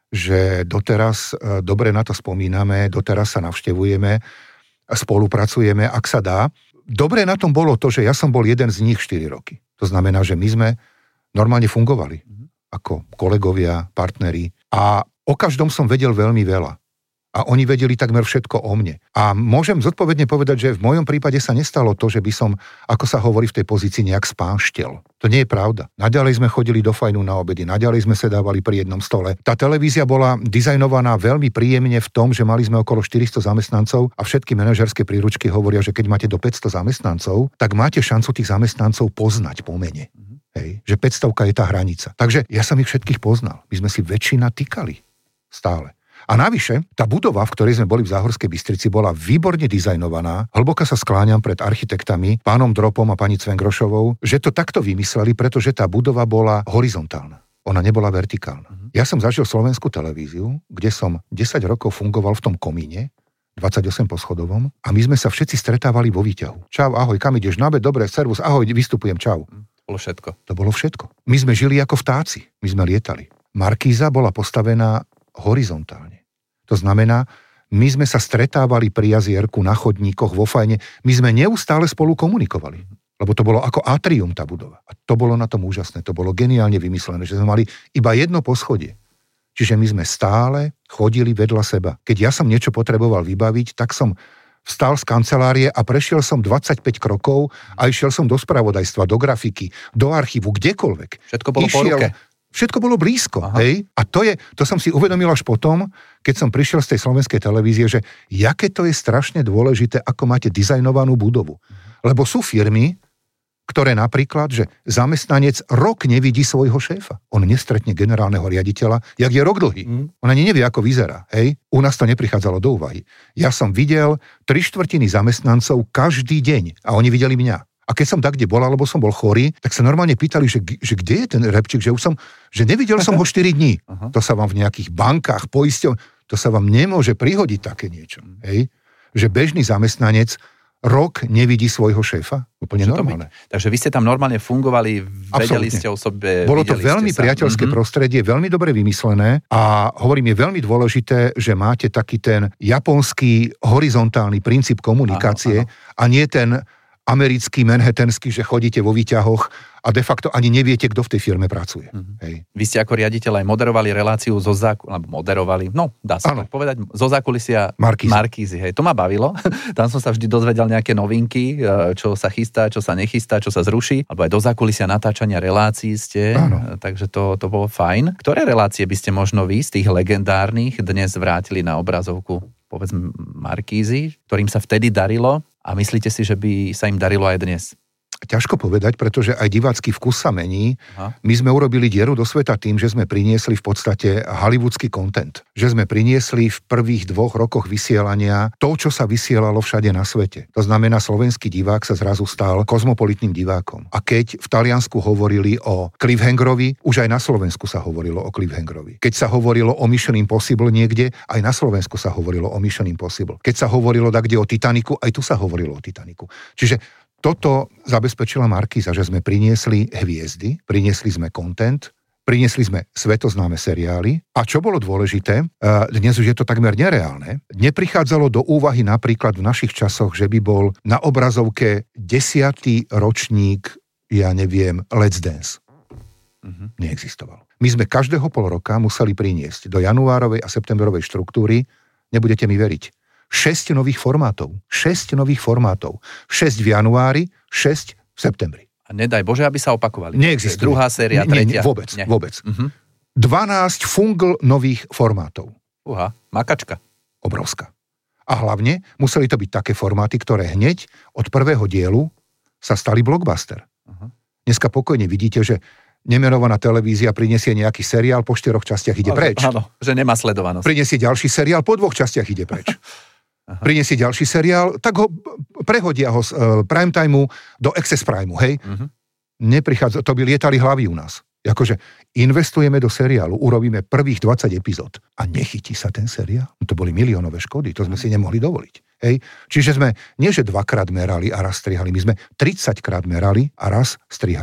že doteraz dobre na to spomíname, doteraz sa navštevujeme, spolupracujeme, ak sa dá. Dobre na tom bolo to, že ja som bol jeden z nich štyri roky. To znamená, že my sme normálne fungovali ako kolegovia, partneri a o každom som vedel veľmi veľa. A oni vedeli takmer všetko o mne. A môžem zodpovedne povedať, že v mojom prípade sa nestalo to, že by som, ako sa hovorí v tej pozícii, nejak spáštel. To nie je pravda. Naďalej sme chodili do fajnu na obedy, naďalej sme sedávali pri jednom stole. Tá televízia bola dizajnovaná veľmi príjemne v tom, že mali sme okolo štyristo zamestnancov a všetky manažerské príručky hovoria, že keď máte do päťsto zamestnancov, tak máte šancu tých zamestnancov poznať po mene. Hej, že päťstovka je tá hranica. Takže ja som ich všetkých poznal. My sme si väčšina tykali. Stále. A navyše, tá budova, v ktorej sme boli v Záhorskej Bystrici, bola výborne dizajnovaná. Hlboko sa skláňam pred architektami, pánom Dropom a pani Cvengrošovou, že to takto vymysleli, pretože tá budova bola horizontálna. Ona nebola vertikálna. Uh-huh. Ja som zažil slovenskú televíziu, kde som desať rokov fungoval v tom komíne, dvadsaťosem poschodovom, a my sme sa všetci stretávali vo výťahu. Čau, ahoj, kam ideš? Na obed, dobre, servus, ahoj, vystupujem, čau. To bolo všetko. To bolo všetko. My sme žili ako vtáci, my sme lietali. Markíza bola postavená horizontálne. To znamená, my sme sa stretávali pri jazierku, na chodníkoch, vo fajne. My sme neustále spolu komunikovali. Lebo to bolo ako atrium tá budova. A to bolo na tom úžasné. To bolo geniálne vymyslené, že sme mali iba jedno poschodie. Čiže my sme stále chodili vedľa seba. Keď ja som niečo potreboval vybaviť, tak som vstal z kancelárie a prešiel som dvadsaťpäť krokov a išiel som do spravodajstva, do grafiky, do archívu, kdekoľvek. Všetko bolo išiel, po ruke. Všetko bolo blízko, hej? A to je, to som si uvedomil až potom, keď som prišiel z tej slovenskej televízie, že jaké to je strašne dôležité, ako máte dizajnovanú budovu. Lebo sú firmy, ktoré napríklad, že zamestnanec rok nevidí svojho šéfa. On nestretne generálneho riaditeľa, jak je rok dlhý. Mm. On ani nevie, ako vyzerá, hej? U nás to neprichádzalo do úvahy. Ja som videl tri štvrtiny zamestnancov každý deň a oni videli mňa. A keď som tak, kde bol, alebo som bol chorý, tak sa normálne pýtali, že, že kde je ten repčík, že už som, že nevidel som ho štyri dní. Uh-huh. To sa vám v nejakých bankách, poisťov, to sa vám nemôže prihodiť také niečo. Hej? Že bežný zamestnanec rok nevidí svojho šéfa. Úplne normálne. Takže vy ste tam normálne fungovali, vedeli Absolutne. Ste o sobe. Bolo to veľmi priateľské mm-hmm. prostredie, veľmi dobre vymyslené a hovorím, je veľmi dôležité, že máte taký ten japonský horizontálny princíp komunikácie áno, áno. a nie ten americký, manhattanský, že chodíte vo výťahoch a de facto ani neviete, kto v tej firme pracuje. Mm-hmm. Hej. Vy ste ako riaditeľ aj moderovali reláciu zo záku... alebo moderovali, no dá sa tak povedať, zo zákulisia Markízy. Markízy. Hej. To ma bavilo. Tam som sa vždy dozvedel nejaké novinky, čo sa chystá, čo sa nechystá, čo sa zruší, alebo aj do zákulisia natáčania relácií ste. Áno. Takže to, to bolo fajn. Ktoré relácie by ste možno vy z tých legendárnych dnes vrátili na obrazovku? Povedzme Markízy, ktorým sa vtedy darilo a myslíte si, že by sa im darilo aj dnes? Ťažko povedať, pretože aj divácky vkus sa mení. Aha. My sme urobili dieru do sveta tým, že sme priniesli v podstate hollywoodský content. Že sme priniesli v prvých dvoch rokoch vysielania to, čo sa vysielalo všade na svete. To znamená, slovenský divák sa zrazu stal kozmopolitným divákom. A keď v Taliansku hovorili o Cliffhangerovi, už aj na Slovensku sa hovorilo o Cliffhangerovi. Keď sa hovorilo o Mission Impossible niekde, aj na Slovensku sa hovorilo o Mission Impossible. Keď sa hovorilo takde o Titaniku, aj tu sa hovorilo o Titaniku. Čiže toto zabezpečila Markíza, že sme priniesli hviezdy, priniesli sme content, priniesli sme svetoznáme seriály a čo bolo dôležité, dnes už je to takmer nereálne, neprichádzalo do úvahy napríklad v našich časoch, že by bol na obrazovke desiatý ročník, ja neviem, Let's Dance. Uh-huh. Neexistoval. My sme každého pol roka museli priniesť do januárovej a septembrovej štruktúry, nebudete mi veriť, šesť nových formátov. šesť nových formátov. šesť v januári, šesť v septembri. A nedaj Bože, aby sa opakovali. Neexistuje. Druhá séria, nie, tretia. Nie, vôbec, nie. vôbec. Uh-huh. dvanásť fungl nových formátov. Uha, makačka. Obrovská. A hlavne museli to byť také formáty, ktoré hneď od prvého dielu sa stali blockbuster. Uh-huh. Dneska pokojne vidíte, že nemenovaná televízia prinesie nejaký seriál, po štyroch častiach ide preč. Áno, že nemá sledovanosť. Prinesie ďalší seriál, po dvoch častiach ide preč. Aha. Prinesie ďalší seriál, tak ho prehodia ho z uh, prime timeu do access primeu, hej? Uh-huh. Neprichádza, to by lietali hlavy u nás. Akože investujeme do seriálu, urobíme prvých dvadsať epizód a nechytí sa ten seriál. To boli miliónové škody, to sme si nemohli dovoliť. Hej? Čiže sme nie, že dvakrát merali a raz strihali, my sme tridsaťkrát merali a raz strihali.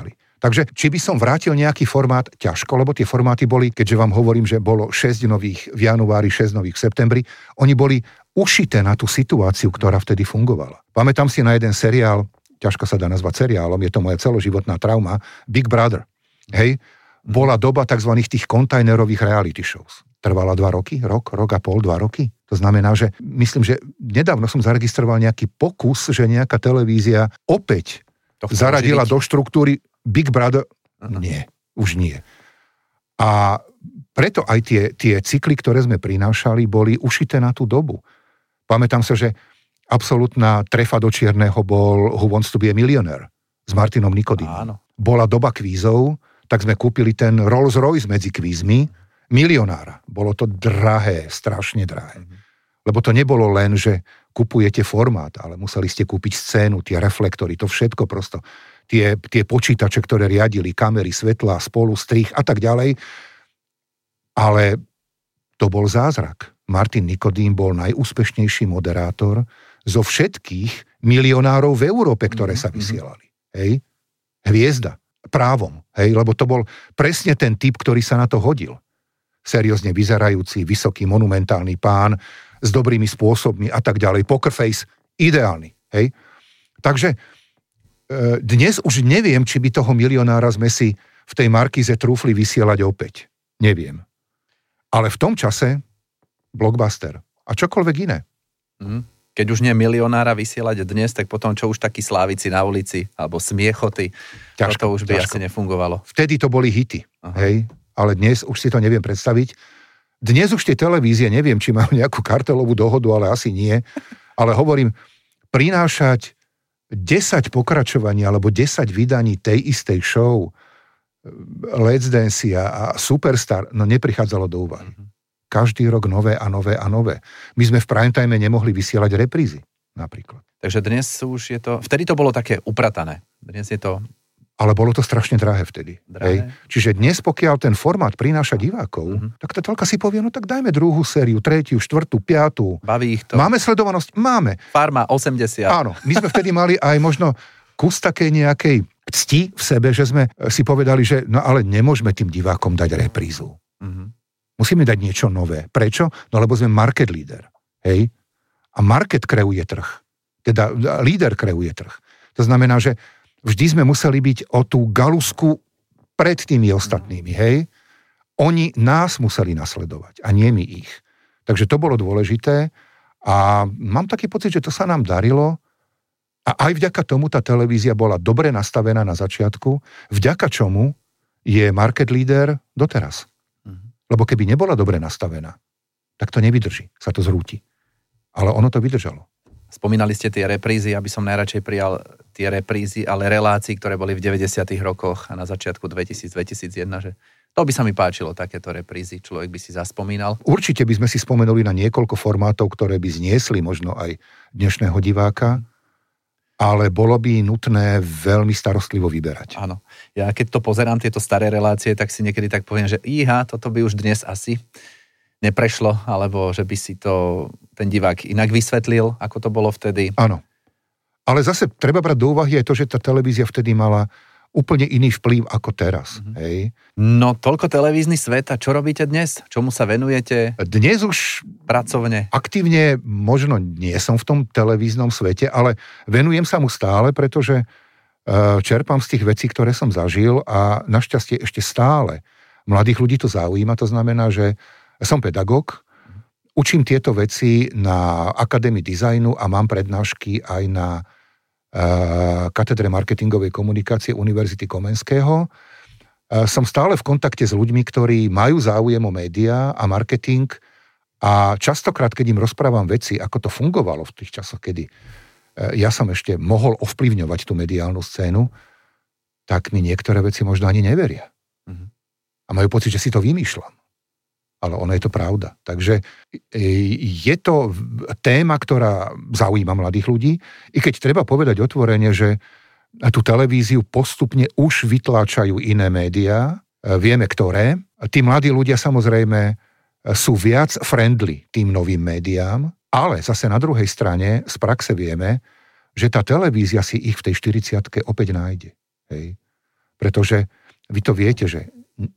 Takže či by som vrátil nejaký formát, ťažko, lebo tie formáty boli, keďže vám hovorím, že bolo šesť nových v januári, šesť nových v septembri, oni boli ušité na tú situáciu, ktorá vtedy fungovala. Pamätám si na jeden seriál, ťažko sa dá nazvať seriálom, je to moja celoživotná trauma, Big Brother. Hej, bola doba tzv. Tých kontajnerových reality shows. Trvala dva roky, rok, rok a pol, dva roky. To znamená, že myslím, že nedávno som zaregistroval nejaký pokus, že nejaká televízia opäť zaradila do štruktúry Big Brother. Uh-huh. Nie, už nie. A preto aj tie, tie cykly, ktoré sme prinášali, boli ušité na tú dobu. Pamätám sa, že absolútna trefa do čierneho bol Who Wants to be a Millionaire s Martinom Nikodýmom. Bola doba kvízov, tak sme kúpili ten Rolls Royce medzi kvízmi, milionára. Bolo to drahé, strašne drahé. Uh-huh. Lebo to nebolo len, že kupujete formát, ale museli ste kúpiť scénu, tie reflektory, to všetko prosto. Tie, tie počítače, ktoré riadili, kamery, svetlá, spolu, strih a tak ďalej. Ale to bol zázrak. Martin Nikodým bol najúspešnejší moderátor zo všetkých milionárov v Európe, ktoré sa vysielali. Hej? Hviezda. Právom. Hej? Lebo to bol presne ten typ, ktorý sa na to hodil. Seriózne vyzerajúci, vysoký, monumentálny pán, s dobrými spôsobmi a tak ďalej. Poker face. Ideálny. Hej? Takže e, dnes už neviem, či by toho milionára sme si v tej Markíze trúfli vysielať opäť. Neviem. Ale v tom čase blockbuster. A čokoľvek iné. Mm. Keď už nie milionára vysielať dnes, tak potom čo už takí slávici na ulici, alebo smiechoty, ťažko, to už by ťažko. Asi nefungovalo. Vtedy to boli hity, aha. Hej? Ale dnes už si to neviem predstaviť. Dnes už tie televízie, neviem, či majú nejakú kartelovú dohodu, ale asi nie. Ale hovorím, prinášať desať pokračovaní, alebo desať vydaní tej istej show, Let's Dance a Superstar, no neprichádzalo do úvahy. Mm-hmm. Každý rok nové a nové a nové. My sme v prime time nemohli vysielať reprízy, napríklad. Takže dnes už je to... Vtedy to bolo také upratané. Dnes je to... Ale bolo to strašne drahé vtedy. Drahé. Hej. Čiže dnes, pokiaľ ten formát prináša divákov, mm-hmm. tak tá telka si povie, no tak dajme druhú sériu, tretiu, štvrtú, piatú. Baví ich to. Máme sledovanosť? Máme. Farma osemdesiat. Áno. My sme vtedy mali aj možno kus takej nejakej cti v sebe, že sme si povedali, že no ale nemôžeme tým divákom dať reprízu. Mm-hmm. Musíme dať niečo nové. Prečo? No lebo sme market leader. Hej? A market kreuje trh. Teda líder kreuje trh. To znamená, že vždy sme museli byť o tú galusku pred tými ostatnými. Hej? Oni nás museli nasledovať a nie my ich. Takže to bolo dôležité a mám taký pocit, že to sa nám darilo a aj vďaka tomu tá televízia bola dobre nastavená na začiatku, vďaka čomu je market leader doteraz. Lebo keby nebola dobre nastavená, tak to nevydrží, sa to zrúti. Ale ono to vydržalo. Spomínali ste tie reprízy, aby som najradšej prijal tie reprízy, ale relácií, ktoré boli v deväťdesiatych rokoch a na začiatku dvetisíc dvetisícjeden, že to by sa mi páčilo, takéto reprízy, človek by si zaspomínal. Určite by sme si spomenuli na niekoľko formátov, ktoré by zniesli možno aj dnešného diváka, ale bolo by nutné veľmi starostlivo vyberať. Áno. Ja keď to pozerám, tieto staré relácie, tak si niekedy tak poviem, že íha, toto by už dnes asi neprešlo, alebo že by si to ten divák inak vysvetlil, ako to bolo vtedy. Áno. Ale zase treba brať do úvahy aj to, že tá televízia vtedy mala úplne iný vplyv ako teraz. Mm-hmm. Hej. No, toľko televízny svet, a čo robíte dnes? Čomu sa venujete? Dnes už pracovne. Aktívne možno nie som v tom televíznom svete, ale venujem sa mu stále, pretože uh, čerpám z tých vecí, ktoré som zažil a našťastie ešte stále mladých ľudí to zaujíma. To znamená, že som pedagóg, učím tieto veci na Akadémii dizajnu a mám prednášky aj na katedre marketingovej komunikácie Univerzity Komenského. Som stále v kontakte s ľuďmi, ktorí majú záujem o médiá a marketing a častokrát, keď im rozprávam veci, ako to fungovalo v tých časoch, kedy ja som ešte mohol ovplyvňovať tú mediálnu scénu, tak mi niektoré veci možno ani neveria. Mm-hmm. A majú pocit, že si to vymýšľam. Ale ono je to pravda. Takže je to téma, ktorá zaujíma mladých ľudí, i keď treba povedať otvorene, že tú televíziu postupne už vytláčajú iné médiá, vieme ktoré. Tí mladí ľudia samozrejme sú viac friendly tým novým médiám, ale zase na druhej strane z praxe vieme, že tá televízia si ich v tej štyridsiatke opäť nájde. Hej. Pretože vy to viete, že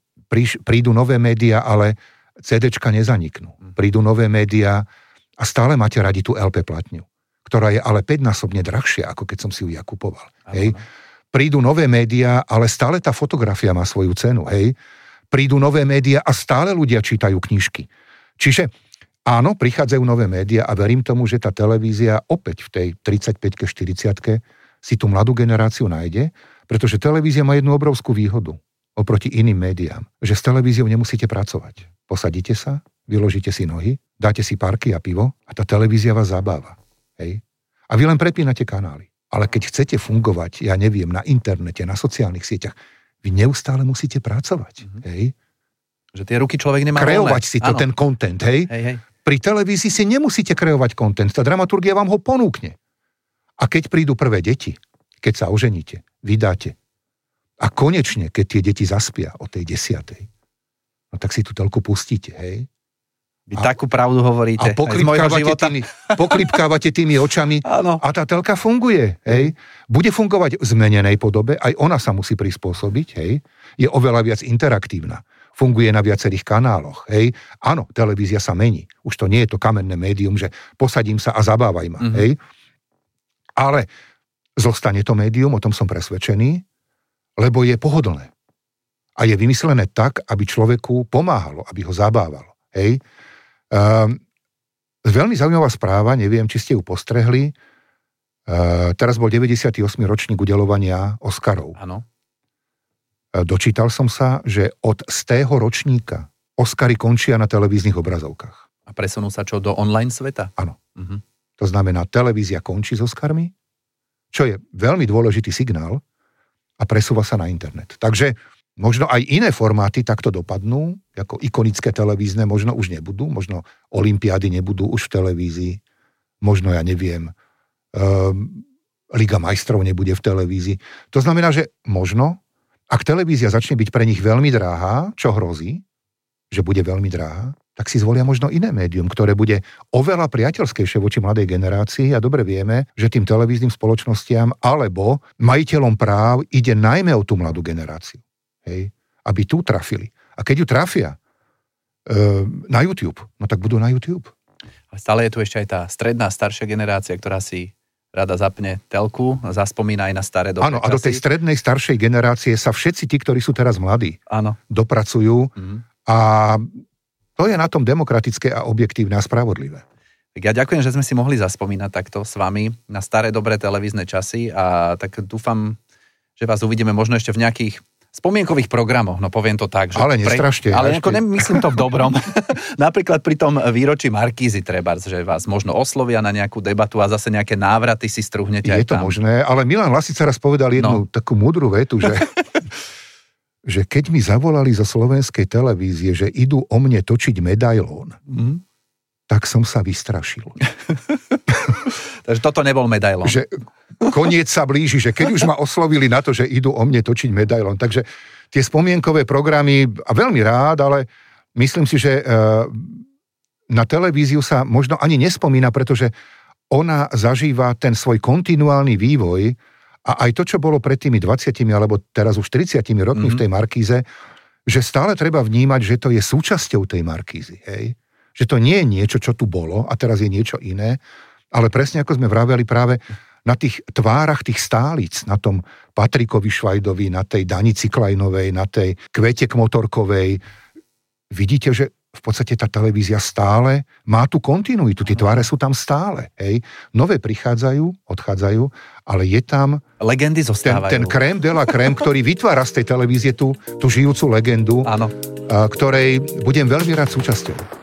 prídu nové médiá, ale cé déčka nezaniknú. Prídu nové médiá a stále máte radi tú el pé platňu, ktorá je ale päťnásobne drahšia, ako keď som si ju ja kupoval. Hej. Prídu nové médiá, ale stále tá fotografia má svoju cenu. Hej. Prídu nové médiá a stále ľudia čítajú knižky. Čiže áno, prichádzajú nové médiá a verím tomu, že tá televízia opäť v tej tridsaťpäťke, štyridsiatke si tú mladú generáciu nájde, pretože televízia má jednu obrovskú výhodu oproti iným médiám, že s televíziou nemusíte pracovať. Posadíte sa, vyložíte si nohy, dáte si parky a pivo a tá televízia vás zabáva. Hej. A vy len prepínate kanály. Ale keď chcete fungovať, ja neviem, na internete, na sociálnych sieťach, vy neustále musíte pracovať. Mm-hmm. Hej. Že tie ruky človek nemá kreovať voľné. Si to, Áno. ten content, hej? Hej, hej. Pri televízii si nemusíte kreovať content, tá dramaturgia vám ho ponúkne. A keď prídu prvé deti, keď sa oženíte, vydáte, a konečne, keď tie deti zaspia o tej desiatej, no tak si tú telku pustíte, hej? Vy a, takú pravdu hovoríte. A poklipkávate tými, poklipkávate tými očami Áno. a tá telka funguje, hej? Bude fungovať v zmenenej podobe, aj ona sa musí prispôsobiť, hej? Je oveľa viac interaktívna. Funguje na viacerých kanáloch, hej? Áno, televízia sa mení. Už to nie je to kamenné médium, že posadím sa a zabávaj ma, mm-hmm. hej? Ale zostane to médium, o tom som presvedčený, lebo je pohodlné. A je vymyslené tak, aby človeku pomáhalo, aby ho zabávalo. Hej. Um, veľmi zaujímavá správa, neviem, či ste ju postrehli. Uh, teraz bol deväťdesiaty ôsmy ročník udeľovania Oscarov. Áno. Uh, dočítal som sa, že od stého ročníka Oscary končia na televíznych obrazovkách. A presunú sa čo, do online sveta? Áno. Uh-huh. To znamená, televízia končí s Oscarmi, čo je veľmi dôležitý signál, a presúva sa na internet. Takže možno aj iné formáty takto dopadnú, ako ikonické televízne, možno už nebudú, možno olympiády nebudú už v televízii, možno, ja neviem, um, Liga majstrov nebude v televízii. To znamená, že možno, ak televízia začne byť pre nich veľmi drahá, čo hrozí, že bude veľmi drahá, tak si zvolia možno iné médium, ktoré bude oveľa priateľskejšie voči mladej generácii a dobre vieme, že tým televíznym spoločnostiam alebo majiteľom práv ide najmä o tú mladú generáciu. Hej? Aby tu trafili. A keď ju trafia e, na YouTube, no tak budú na YouTube. Ale stále je tu ešte aj tá stredná, staršia generácia, ktorá si rada zapne telku, zaspomína aj na staré dobré Áno, a do tej strednej, staršej generácie sa všetci tí, ktorí sú teraz mladí, Áno. dopracujú mm. a to je na tom demokratické a objektívne a spravodlivé. Tak ja ďakujem, že sme si mohli zaspomínať takto s vami na staré dobré televízne časy a tak dúfam, že vás uvidíme možno ešte v nejakých spomienkových programoch, no poviem to tak. Že ale nestrašte. Pre... Ale ako nemyslím to v dobrom. Napríklad pri tom výročí Markízy trebárs, že vás možno oslovia na nejakú debatu a zase nejaké návraty si strúhnete je aj tam. Je to možné, ale Milan Lasica raz povedal jednu no. takú múdru vetu, že... že keď mi zavolali zo slovenskej televízie, že idú o mne točiť medailón, mm. tak som sa vystrašil. Takže toto nebol medailón. Že koniec sa blíži, že keď už ma oslovili na to, že idú o mne točiť medailón. Takže tie spomienkové programy, a veľmi rád, ale myslím si, že na televíziu sa možno ani nespomína, pretože ona zažíva ten svoj kontinuálny vývoj. A aj to, čo bolo pred tými dvadsiatimi alebo teraz už tridsiatimi rokmi mm-hmm. v tej Markíze, že stále treba vnímať, že to je súčasťou tej Markízy. Hej? Že to nie je niečo, čo tu bolo a teraz je niečo iné, ale presne ako sme vraveli práve na tých tvárach tých stálic, na tom Patrikovi Švajdovi, na tej Dani Ciklajnovej, na tej Kvete Kmotorkovej, vidíte, že v podstate tá televízia stále má tú kontinuitu, tie tváre sú tam stále, hej. Nové prichádzajú, odchádzajú, ale je tam... Legendy zostávajú. Ten, ten krém de la krém, ktorý vytvára z tej televízie tú, tú žijúcu legendu, Áno. ktorej budem veľmi rád súčasťou.